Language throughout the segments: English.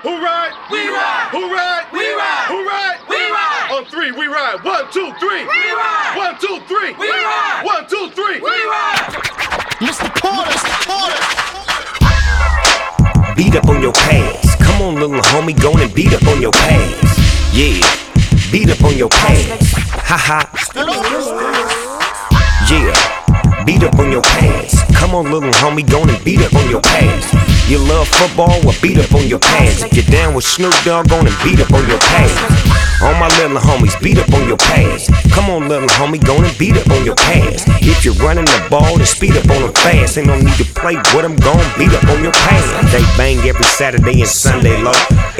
Who ride? We ride. Who ride? We ride. Who ride? We ride. On three, we ride. 1, 2, 3. We ride. 1, 2, 3. We ride. 1, 2, 3. We ride. Mr. Porter. Beat up on your past. Come on, little homie, go and beat up on your past. Yeah, beat up on your past. Ha ha. Yeah, beat up on your past. Come on, little homie, go and beat up on your past. You love football? Well, beat up on your past. If you're down with Snoop Dogg, go and beat up on your past. All my little homies, beat up on your past. Come on, little homie, go and beat up on your past. If you're running the ball, then speed up on them fast. Ain't no need to play with them, gon' beat up on your past. They bang every Saturday and Sunday low.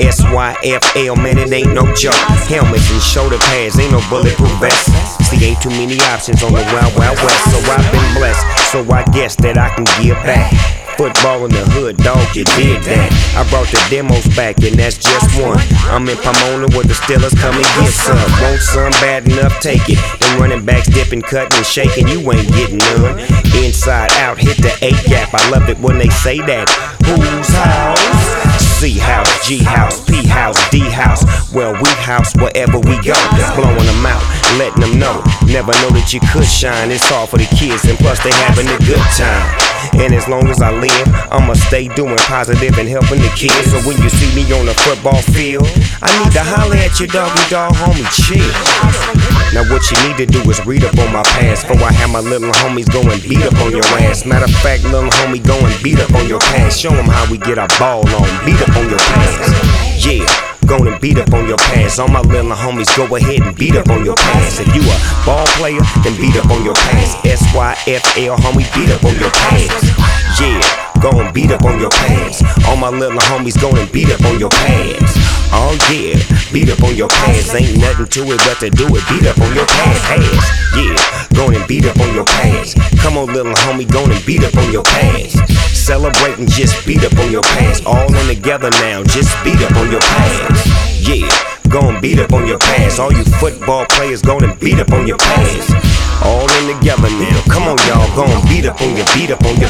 SYFL, man, it ain't no joke. Helmets and shoulder pads, ain't no bulletproof vest. See, ain't too many options on the Wild Wild West. So I've been blessed, so I guess that I can give back. Football in the hood, dog, you did that. I brought the demos back, and that's just one. I'm in Pomona where the Steelers come and get some. Want some bad enough, take it. Them running backs dipping, cutting, and shaking, you ain't getting none. Inside out, hit the 8 gap. I love it when they say that. Whose house? C house, G house, P house, D house. Well, we house wherever we go. Blowing them out, letting them know. Never know that you could shine. It's all for the kids, and plus they having a good time. And as long as I live, I'ma stay doing positive and helping the kids. So when you see me on the football field, I need to holler at your doggy dog homie, chill. Now what you need to do is read up on my past, before I have my little homies go and beat up on your ass. Matter of fact, little homie, go and beat up on your past. Show them how we get our ball on, beat up on your past. Yeah, go and beat up on your past. All my little homies, go ahead and beat up on your past. If you a ball player, then beat up on your past. SYFL, homie, beat up on your past. Yeah, go and beat up on your past. All my little homies, go and beat up on your past. Oh yeah, beat up on your past. Ain't nothing to it but to do it. Beat up on your past. Yeah, go and beat up on your past. Come on, little homie, go and beat up on your past. Celebrate and just beat up on your past. All in together now, just beat up on your past. Yeah, go and beat up on your past. All you football players, go and beat up on your past. All in together now. Come on, y'all, go and beat up on your past.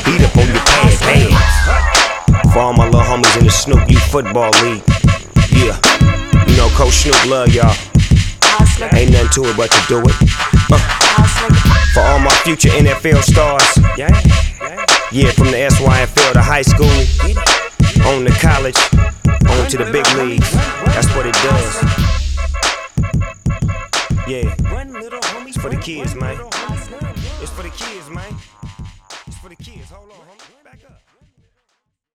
For all my little homies in the Snoop Youth Football League. Yeah, you know Coach Snoop love y'all. Ain't nothing to it but to do it. For all my future NFL stars. Yeah, from the SYFL to high school, on to college, on to the big leagues. That's what it does. Yeah, it's for the kids, man.